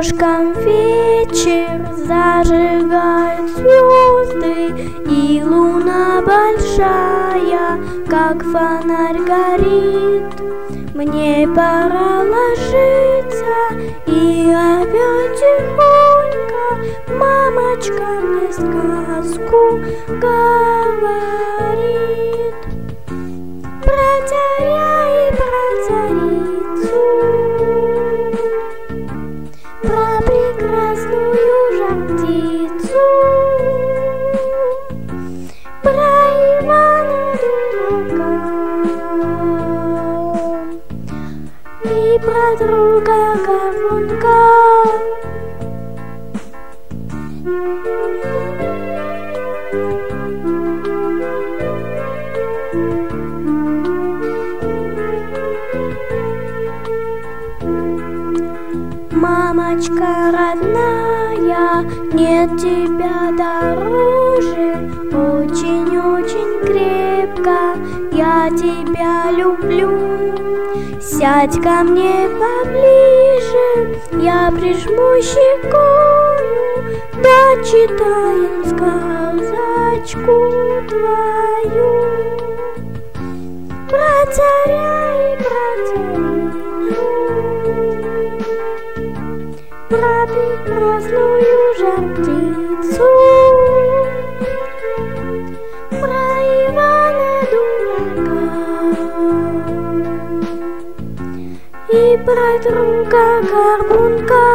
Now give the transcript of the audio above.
окошком вечер зажигает звезды, и луна большая, как фонарь, горит. Мне пора ложиться, и опять тихонько мамочка мне сказку говорит про царя и про царицу, про прекрасную жар-птицу, про Ивана дурака и про друга Горбунка. Мамочка родная, нет тебя дороже, очень-очень крепко я тебя люблю. Сядь ко мне поближе, я прижму щекою, дочитаем сказочку твою про царя и про царицу, про прекрасную жар-птицу, про Ивана дурака и про друга Горбунка.